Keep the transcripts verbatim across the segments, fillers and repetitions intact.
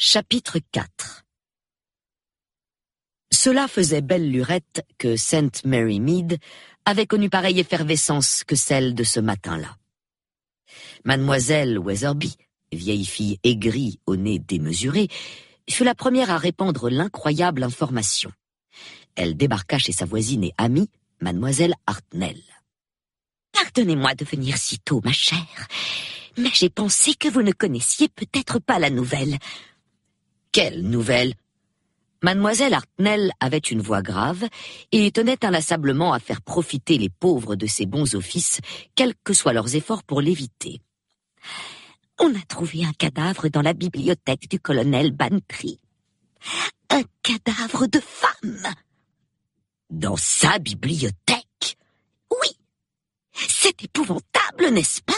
Chapitre quatre. Cela faisait belle lurette que Saint Mary Mead avait connu pareille effervescence que celle de ce matin-là. Mademoiselle Weatherby, vieille fille aigrie au nez démesuré, fut la première à répandre l'incroyable information. Elle débarqua chez sa voisine et amie, Mademoiselle Hartnell. « Pardonnez-moi de venir si tôt, ma chère, mais j'ai pensé que vous ne connaissiez peut-être pas la nouvelle. » « Quelle nouvelle ?» Mademoiselle Hartnell avait une voix grave et tenait inlassablement à faire profiter les pauvres de ses bons offices, quels que soient leurs efforts pour l'éviter. « On a trouvé un cadavre dans la bibliothèque du colonel Bantry. Un cadavre de femme. » « Dans sa bibliothèque ?» ?»« Oui. C'est épouvantable, n'est-ce pas ?»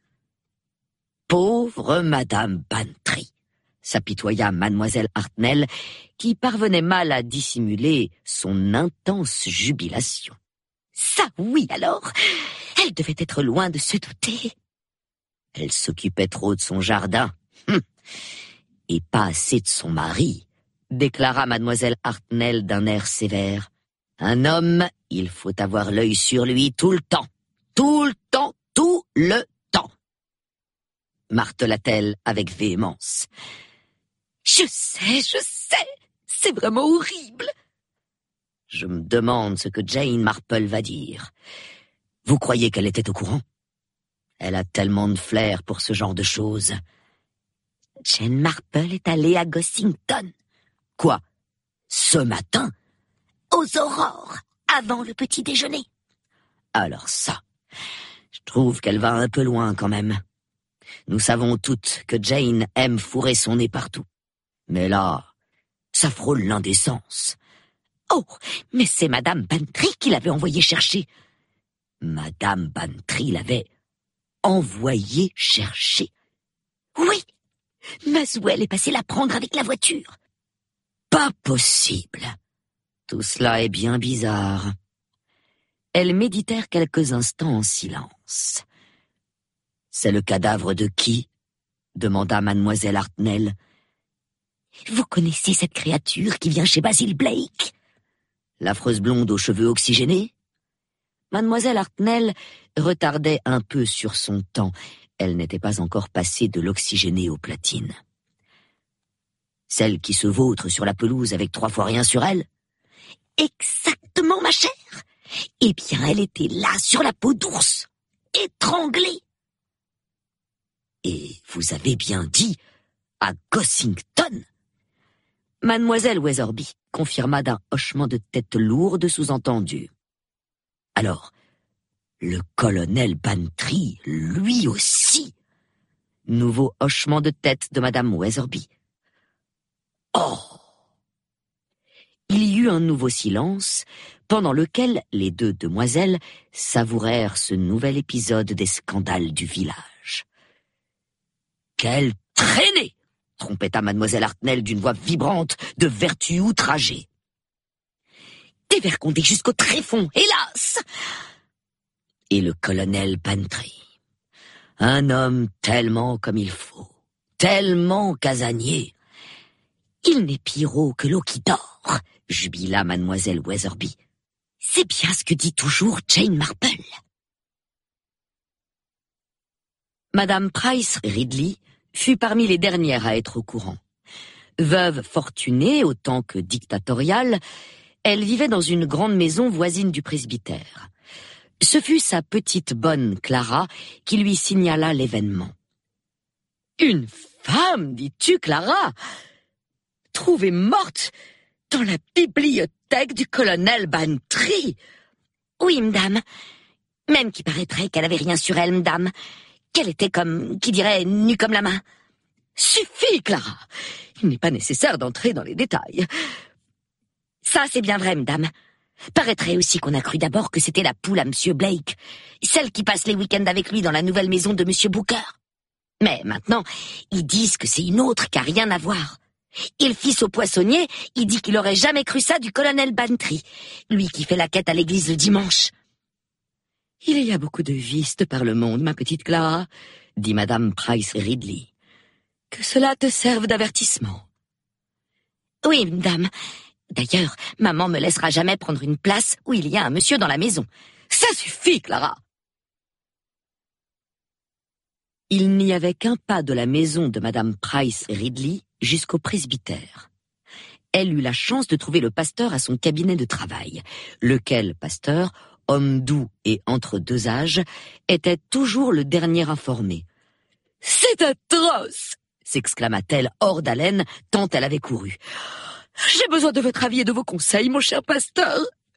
Pauvre Madame Bantry, s'apitoya Mademoiselle Hartnell, qui parvenait mal à dissimuler son intense jubilation. Ça oui alors, elle devait être loin de se douter. Elle s'occupait trop de son jardin, hum, et pas assez de son mari, déclara Mademoiselle Hartnell d'un air sévère. Un homme, il faut avoir l'œil sur lui tout le temps, tout le temps, tout le temps, martela-t-elle avec véhémence. Je sais, je sais, c'est vraiment horrible. Je me demande ce que Jane Marple va dire. Vous croyez qu'elle était au courant ? Elle a tellement de flair pour ce genre de choses. Jane Marple est allée à Gossington. Quoi ? Ce matin ? Aux aurores, avant le petit déjeuner. Alors ça, je trouve qu'elle va un peu loin quand même. Nous savons toutes que Jane aime fourrer son nez partout. Mais là, ça frôle l'indécence. Oh, mais c'est Madame Bantry qui l'avait envoyé chercher. Madame Bantry l'avait envoyé chercher? Oui, Maswell est passé la prendre avec la voiture. Pas possible. Tout cela est bien bizarre. Elles méditèrent quelques instants en silence. C'est le cadavre de qui ? Demanda Mademoiselle Hartnell. Vous connaissez cette créature qui vient chez Basil Blake ? L'affreuse blonde aux cheveux oxygénés ? Mademoiselle Hartnell retardait un peu sur son temps. Elle n'était pas encore passée de l'oxygéné au platine. Celle qui se vautre sur la pelouse avec trois fois rien sur elle ? Exactement, ma chère. Eh bien, elle était là, sur la peau d'ours, étranglée. Et vous avez bien dit à Gossington ? Mademoiselle Weatherby confirma d'un hochement de tête lourde sous-entendu. Alors, le colonel Bantry, lui aussi. Nouveau hochement de tête de Madame Weatherby. Oh ! Il y eut un nouveau silence, pendant lequel les deux demoiselles savourèrent ce nouvel épisode des scandales du village. « Quelle traînée !» trompetta Mademoiselle Hartnell d'une voix vibrante de vertu outragée. « Dévergondée jusqu'au tréfonds, hélas !» Et le colonel Bantry, un homme tellement comme il faut, tellement casanier. « Il n'est pire que l'eau qui dort !» jubila Mademoiselle Weatherby. « C'est bien ce que dit toujours Jane Marple. » Madame Price Ridley fut parmi les dernières à être au courant. Veuve fortunée autant que dictatoriale, elle vivait dans une grande maison voisine du presbytère. Ce fut sa petite bonne Clara qui lui signala l'événement. « Une femme, dis-tu, Clara ? Trouvée morte dans la bibliothèque du colonel Bantry !»« Oui, madame. Même qu'il paraîtrait qu'elle avait rien sur elle, madame. Qu'elle était comme, qui dirait, nue comme la main. »« Suffit, Clara. Il n'est pas nécessaire d'entrer dans les détails. »« Ça, c'est bien vrai, madame. Paraîtrait aussi qu'on a cru d'abord que c'était la poule à monsieur Blake, celle qui passe les week-ends avec lui dans la nouvelle maison de monsieur Booker. Mais maintenant, ils disent que c'est une autre qui a rien à voir. Et le fils au poissonnier, il dit qu'il aurait jamais cru ça du colonel Bantry, lui qui fait la quête à l'église le dimanche. »« Il y a beaucoup de vices par le monde, ma petite Clara, dit Madame Price Ridley. Que cela te serve d'avertissement. Oui, dame. D'ailleurs, maman me laissera jamais prendre une place où il y a un monsieur dans la maison. Ça suffit, Clara. Il n'y avait qu'un pas de la maison de Madame Price Ridley jusqu'au presbytère. Elle eut la chance de trouver le pasteur à son cabinet de travail, lequel pasteur, homme doux et entre deux âges, était toujours le dernier informé. « C'est atroce !» s'exclama-t-elle hors d'haleine, tant elle avait couru. « J'ai besoin de votre avis et de vos conseils, mon cher pasteur. »«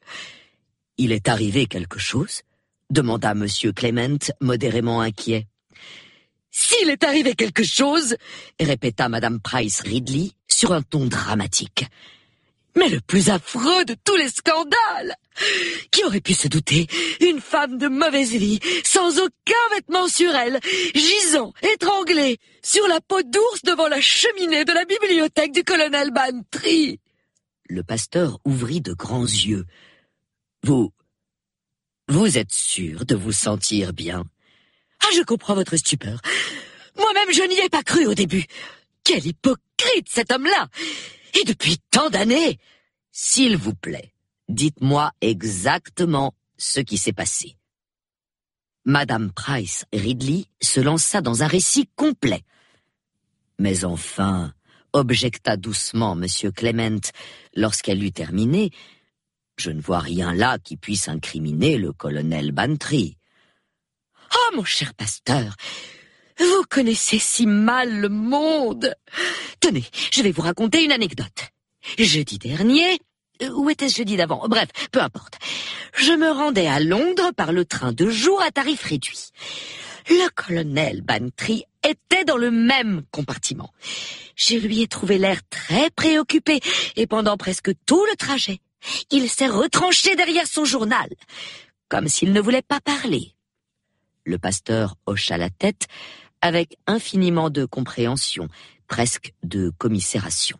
Il est arrivé quelque chose ?» demanda Monsieur Clement, modérément inquiet. « S'il est arrivé quelque chose, » répéta Madame Price Ridley sur un ton dramatique. « Mais le plus affreux de tous les scandales! Qui aurait pu se douter? Une femme de mauvaise vie, sans aucun vêtement sur elle, gisant, étranglée, sur la peau d'ours devant la cheminée de la bibliothèque du colonel Bantry. » Le pasteur ouvrit de grands yeux. « Vous... vous êtes sûr de vous sentir bien? »« Ah, je comprends votre stupeur. Moi-même, je n'y ai pas cru au début. Quel hypocrite, cet homme-là! Et depuis tant d'années! S'il vous plaît, dites-moi exactement ce qui s'est passé. » Madame Price Ridley se lança dans un récit complet. « Mais enfin, » objecta doucement Monsieur Clement, lorsqu'elle eut terminé, « je ne vois rien là qui puisse incriminer le colonel Bantry. »« Oh, mon cher pasteur, vous connaissez si mal le monde. Tenez, je vais vous raconter une anecdote. Jeudi dernier, ou était-ce jeudi d'avant? Bref, peu importe. Je me rendais à Londres par le train de jour à tarif réduit. Le colonel Bantry était dans le même compartiment. Je lui ai trouvé l'air très préoccupé et pendant presque tout le trajet, il s'est retranché derrière son journal, comme s'il ne voulait pas parler. Le pasteur hocha la tête avec infiniment de compréhension, presque de commisération.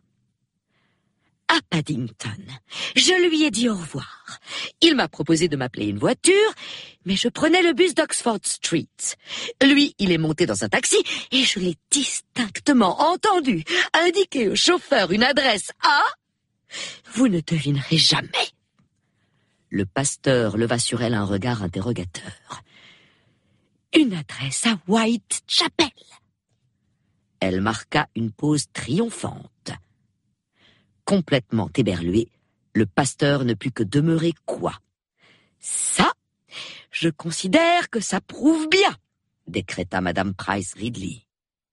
À Paddington, je lui ai dit au revoir. Il m'a proposé de m'appeler une voiture, mais je prenais le bus d'Oxford Street. Lui, il est monté dans un taxi et je l'ai distinctement entendu indiquer au chauffeur une adresse à... Vous ne devinerez jamais. Le pasteur leva sur elle un regard interrogateur. Une adresse à Whitechapel. Elle marqua une pause triomphante. Complètement éberlué, le pasteur ne put que demeurer quoi. « Ça, je considère que ça prouve bien, » décréta Madame Price Ridley.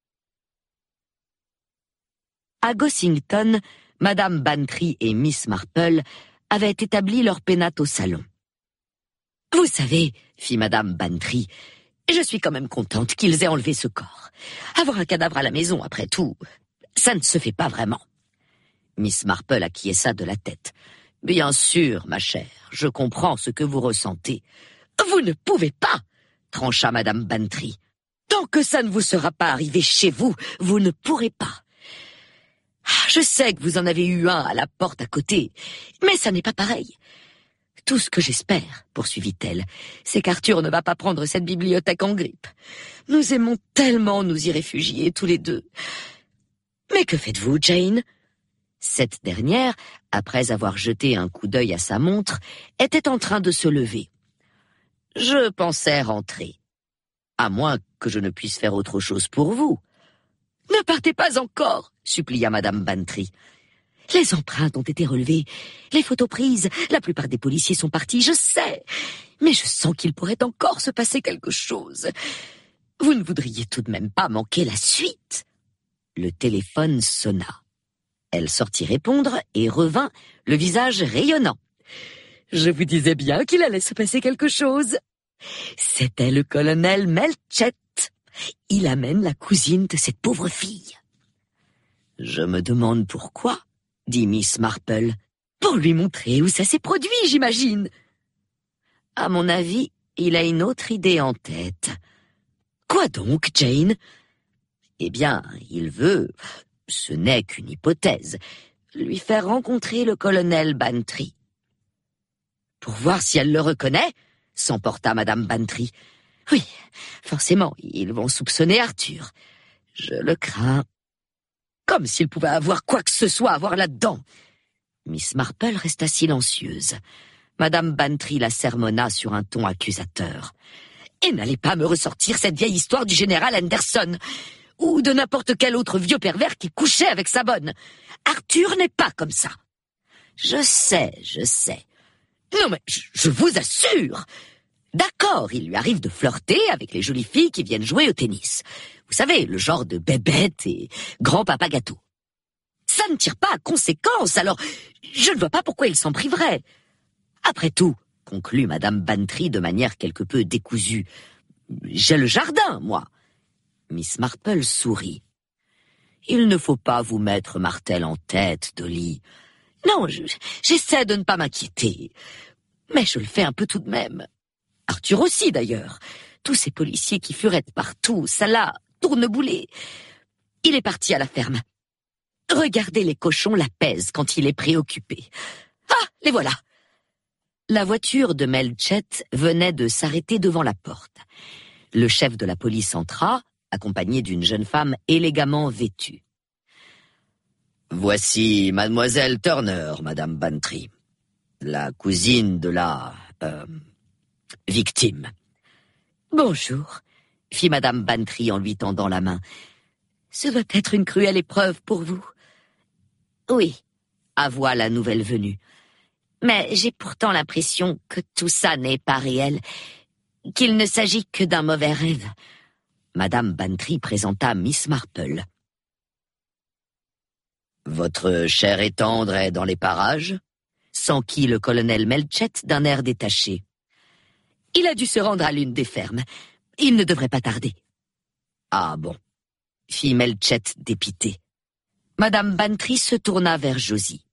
À Gossington, Madame Bantry et Miss Marple avaient établi leur pénate au salon. « Vous savez, » fit Madame Bantry, « je suis quand même contente qu'ils aient enlevé ce corps. Avoir un cadavre à la maison, après tout, ça ne se fait pas vraiment. » Miss Marple acquiesça de la tête. « Bien sûr, ma chère, je comprends ce que vous ressentez. »« Vous ne pouvez pas !» trancha Madame Bantry. « Tant que ça ne vous sera pas arrivé chez vous, vous ne pourrez pas. Ah, je sais que vous en avez eu un à la porte à côté, mais ça n'est pas pareil. Tout ce que j'espère, poursuivit-elle, c'est qu'Arthur ne va pas prendre cette bibliothèque en grippe. Nous aimons tellement nous y réfugier tous les deux. Mais que faites-vous, Jane ? » Cette dernière, après avoir jeté un coup d'œil à sa montre, était en train de se lever. « Je pensais rentrer. À moins que je ne puisse faire autre chose pour vous. »« Ne partez pas encore, » supplia Madame Bantry. « Les empreintes ont été relevées, les photos prises, la plupart des policiers sont partis, je sais. Mais je sens qu'il pourrait encore se passer quelque chose. Vous ne voudriez tout de même pas manquer la suite. » Le téléphone sonna. Elle sortit répondre et revint, le visage rayonnant. « Je vous disais bien qu'il allait se passer quelque chose. C'était le colonel Melchett. Il amène la cousine de cette pauvre fille. »« Je me demande pourquoi, » dit Miss Marple. « Pour lui montrer où ça s'est produit, j'imagine. »« À mon avis, il a une autre idée en tête. »« Quoi donc, Jane ? » ?»« Eh bien, il veut... ce n'est qu'une hypothèse, lui faire rencontrer le colonel Bantry. »« Pour voir si elle le reconnaît ?» s'emporta Madame Bantry. « Oui, forcément, ils vont soupçonner Arthur. Je le crains. » Comme s'il pouvait avoir quoi que ce soit à voir là-dedans. Miss Marple resta silencieuse. Madame Bantry la sermonna sur un ton accusateur. « Et n'allez pas me ressortir cette vieille histoire du général Anderson, ou de n'importe quel autre vieux pervers qui couchait avec sa bonne. Arthur n'est pas comme ça. »« Je sais, je sais. Non mais, je, je vous assure. D'accord, il lui arrive de flirter avec les jolies filles qui viennent jouer au tennis. Vous savez, le genre de bébête et grand-papa gâteau. Ça ne tire pas à conséquence, alors je ne vois pas pourquoi il s'en priverait. Après tout, conclut Madame Bantry de manière quelque peu décousue, j'ai le jardin, moi. » Miss Marple sourit. « Il ne faut pas vous mettre Martel en tête, Dolly. Non, je, j'essaie de ne pas m'inquiéter, mais je le fais un peu tout de même. Arthur aussi, d'ailleurs. Tous ces policiers qui furettent partout, ça là, tourneboulet. Il est parti à la ferme. Regardez les cochons l'apaisent quand il est préoccupé. Ah, les voilà !» La voiture de Melchett venait de s'arrêter devant la porte. Le chef de la police entra, accompagné d'une jeune femme élégamment vêtue. « Voici mademoiselle Turner, Madame Bantry, la cousine de la... Euh, victime. »« Bonjour, » fit Madame Bantry en lui tendant la main. « Ce doit être une cruelle épreuve pour vous. »« Oui, » avoua la nouvelle venue. « Mais j'ai pourtant l'impression que tout ça n'est pas réel, qu'il ne s'agit que d'un mauvais rêve. » Madame Bantry présenta Miss Marple. « Votre chère et tendre est dans les parages ?» s'enquit le colonel Melchett d'un air détaché. « Il a dû se rendre à l'une des fermes. Il ne devrait pas tarder. »« Ah bon ?» fit Melchett dépité. Madame Bantry se tourna vers Josie.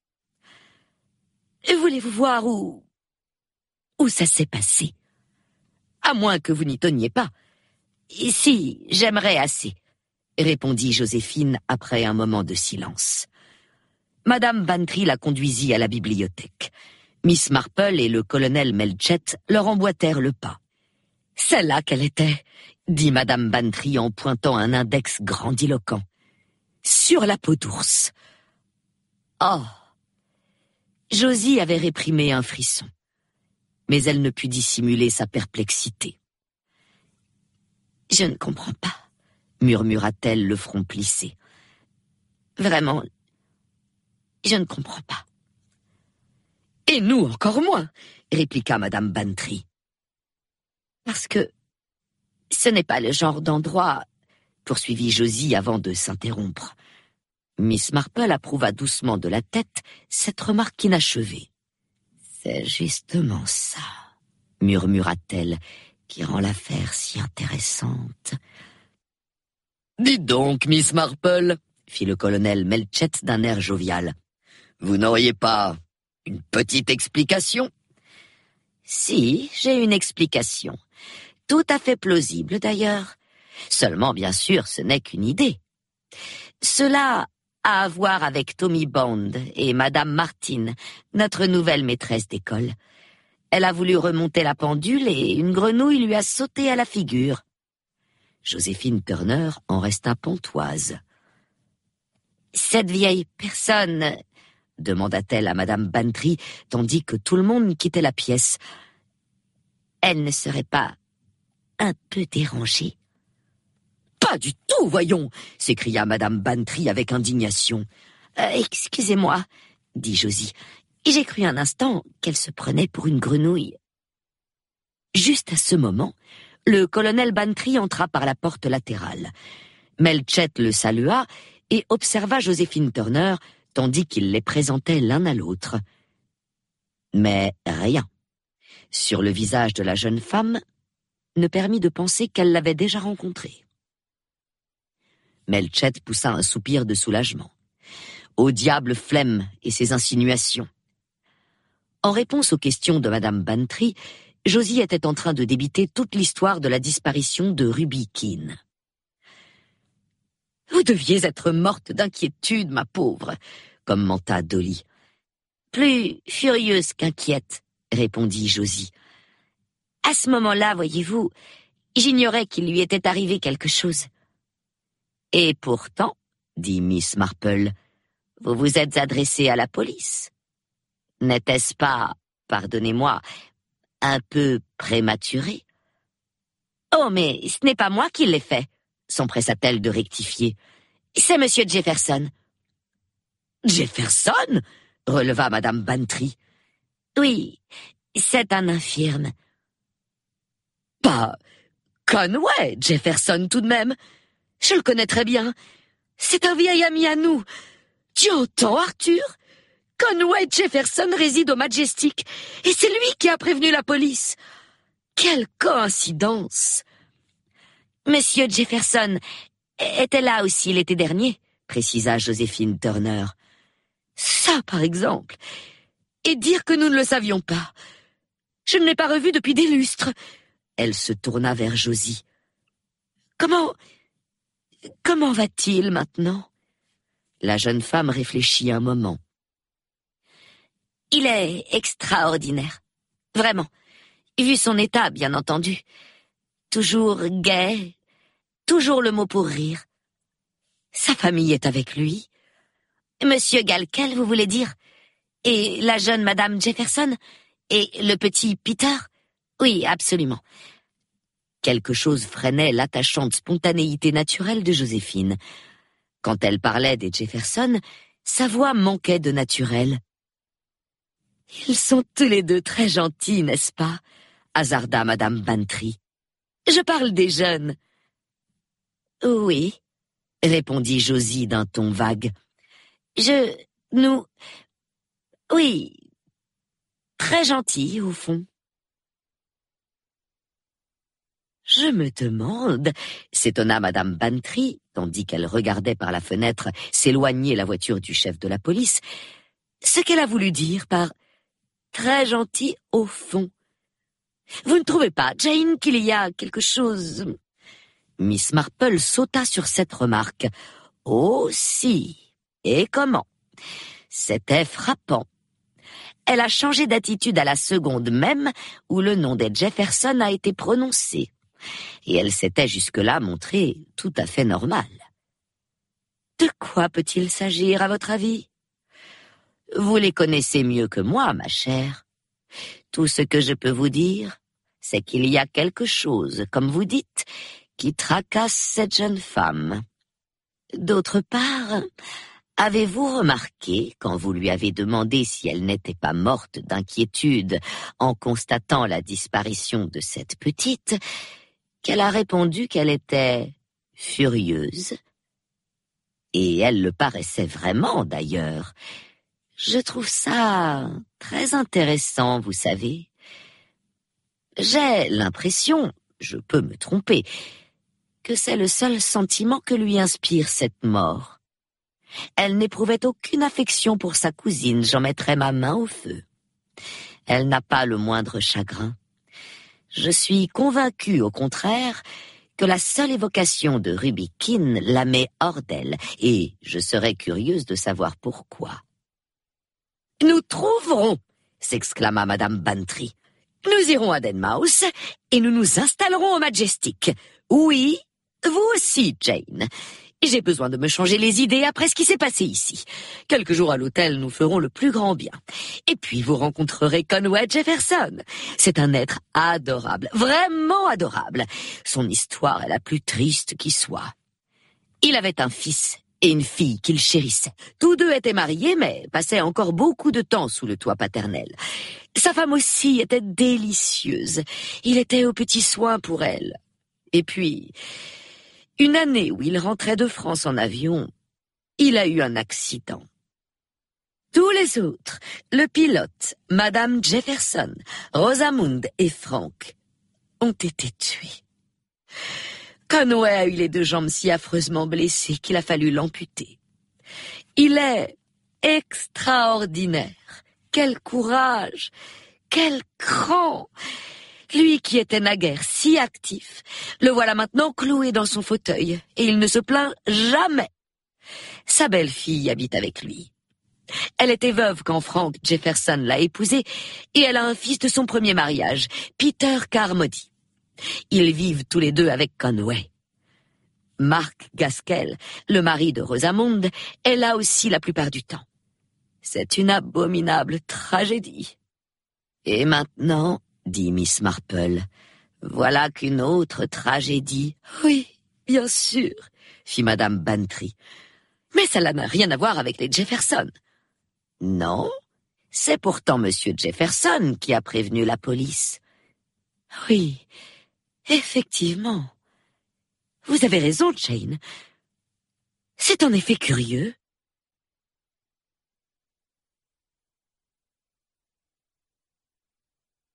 « Voulez-vous voir où... où ça s'est passé ? À moins que vous n'y teniez pas. »« Si, j'aimerais assez, » répondit Joséphine après un moment de silence. Madame Bantry la conduisit à la bibliothèque. Miss Marple et le colonel Melchett leur emboîtèrent le pas. « C'est là qu'elle était, » dit Madame Bantry en pointant un index grandiloquent. « Sur la peau d'ours. » Oh ! Josie avait réprimé un frisson, mais elle ne put dissimuler sa perplexité. « Je ne comprends pas, » murmura-t-elle le front plissé. « Vraiment, je ne comprends pas. »« Et nous encore moins, » répliqua Madame Bantry. « Parce que ce n'est pas le genre d'endroit, » poursuivit Josie avant de s'interrompre. Miss Marple approuva doucement de la tête cette remarque inachevée. « C'est justement ça, » murmura-t-elle, qui rend l'affaire si intéressante. « Dites donc, Miss Marple, » fit le colonel Melchett d'un air jovial, « vous n'auriez pas une petite explication ?»« Si, j'ai une explication. Tout à fait plausible, d'ailleurs. Seulement, bien sûr, ce n'est qu'une idée. Cela a à voir avec Tommy Bond et Madame Martin, notre nouvelle maîtresse d'école. Elle a voulu remonter la pendule et une grenouille lui a sauté à la figure. » Joséphine Turner en resta pantoise. « Cette vieille personne, » demanda-t-elle à Madame Bantry, tandis que tout le monde quittait la pièce, « elle ne serait pas un peu dérangée ? » « Pas du tout, voyons !» s'écria Madame Bantry avec indignation. Euh, « Excusez-moi, » dit Josie. « J'ai cru un instant qu'elle se prenait pour une grenouille. » Juste à ce moment, le colonel Bantry entra par la porte latérale. Melchett le salua et observa Joséphine Turner, tandis qu'il les présentait l'un à l'autre. Mais rien, sur le visage de la jeune femme, ne permit de penser qu'elle l'avait déjà rencontrée. Melchett poussa un soupir de soulagement. Au diable Flemme et ses insinuations. En réponse aux questions de Madame Bantry, Josie était en train de débiter toute l'histoire de la disparition de Ruby Keene. « Vous deviez être morte d'inquiétude, ma pauvre, » commenta Dolly. « Plus furieuse qu'inquiète, » répondit Josie. « À ce moment-là, voyez-vous, j'ignorais qu'il lui était arrivé quelque chose. » « Et pourtant, » dit Miss Marple, vous vous êtes adressée à la police. N'était-ce pas, pardonnez-moi, un peu prématuré? Oh, mais ce n'est pas moi qui l'ai fait, s'empressa-t-elle de rectifier. C'est monsieur Jefferson. Jefferson? Releva madame Bantry. Oui, c'est un infirme. Pas Conway Jefferson tout de même. Je le connais très bien. C'est un vieil ami à nous. Tu entends, Arthur? Conway Jefferson réside au Majestic, et c'est lui qui a prévenu la police. Quelle coïncidence! Monsieur Jefferson était là aussi l'été dernier, précisa Joséphine Turner. Ça, par exemple. Et dire que nous ne le savions pas. Je ne l'ai pas revu depuis des lustres. Elle se tourna vers Josie. Comment... Comment va-t-il maintenant? La jeune femme réfléchit un moment. Il est extraordinaire. Vraiment. Vu son état, bien entendu. Toujours gai. Toujours le mot pour rire. Sa famille est avec lui? Monsieur Galkel, vous voulez dire? Et la jeune madame Jefferson? Et le petit Peter? Oui, absolument. Quelque chose freinait l'attachante spontanéité naturelle de Joséphine. Quand elle parlait des Jefferson, sa voix manquait de naturel. « Ils sont tous les deux très gentils, n'est-ce pas ?» hasarda madame Bantry. « Je parle des jeunes. »« Oui, » répondit Josie d'un ton vague. « Je... nous... oui, très gentils, au fond. » Je me demande, s'étonna madame Bantry, tandis qu'elle regardait par la fenêtre s'éloigner la voiture du chef de la police, ce qu'elle a voulu dire par « très gentil au fond ». Vous ne trouvez pas, Jane, qu'il y a quelque chose... Miss Marple sauta sur cette remarque. Oh si, et comment? C'était frappant. Elle a changé d'attitude à la seconde même où le nom des Jefferson a été prononcé. Et elle s'était jusque-là montrée tout à fait normale. De quoi peut-il s'agir, à votre avis? Vous les connaissez mieux que moi, ma chère. Tout ce que je peux vous dire, c'est qu'il y a quelque chose, comme vous dites, qui tracasse cette jeune femme. D'autre part, avez-vous remarqué, quand vous lui avez demandé si elle n'était pas morte d'inquiétude en constatant la disparition de cette petite, qu'elle a répondu qu'elle était furieuse? Et elle le paraissait vraiment, d'ailleurs. Je trouve ça très intéressant, vous savez. J'ai l'impression, je peux me tromper, que c'est le seul sentiment que lui inspire cette mort. Elle n'éprouvait aucune affection pour sa cousine, j'en mettrai ma main au feu. Elle n'a pas le moindre chagrin. Je suis convaincue, au contraire, que la seule évocation de Ruby Keene la met hors d'elle, et je serais curieuse de savoir pourquoi. « Nous trouverons !» s'exclama madame Bantry. « Nous irons à Denmouse, et nous nous installerons au Majestic. Oui, vous aussi, Jane. J'ai besoin de me changer les idées après ce qui s'est passé ici. Quelques jours à l'hôtel nous feront le plus grand bien. Et puis vous rencontrerez Conway Jefferson. C'est un être adorable, vraiment adorable. Son histoire est la plus triste qui soit. Il avait un fils et une fille qu'il chérissait. Tous deux étaient mariés, mais passaient encore beaucoup de temps sous le toit paternel. Sa femme aussi était délicieuse. Il était aux petits soins pour elle. Et puis... une année où il rentrait de France en avion, il a eu un accident. Tous les autres, le pilote, madame Jefferson, Rosamund et Frank, ont été tués. Conway a eu les deux jambes si affreusement blessées qu'il a fallu l'amputer. Il est extraordinaire. Quel courage, quel cran! Lui qui était naguère si actif, le voilà maintenant cloué dans son fauteuil, et il ne se plaint jamais. Sa belle-fille habite avec lui. Elle était veuve quand Frank Jefferson l'a épousée, et elle a un fils de son premier mariage, Peter Carmody. Ils vivent tous les deux avec Conway. Mark Gaskell, le mari de Rosamond, est là aussi la plupart du temps. C'est une abominable tragédie. Et maintenant, dit Miss Marple, voilà qu'une autre tragédie. Oui, bien sûr, fit Madame Bantry. Mais cela n'a rien à voir avec les Jefferson. Non, c'est pourtant Monsieur Jefferson qui a prévenu la police. Oui, effectivement. Vous avez raison, Jane. C'est en effet curieux.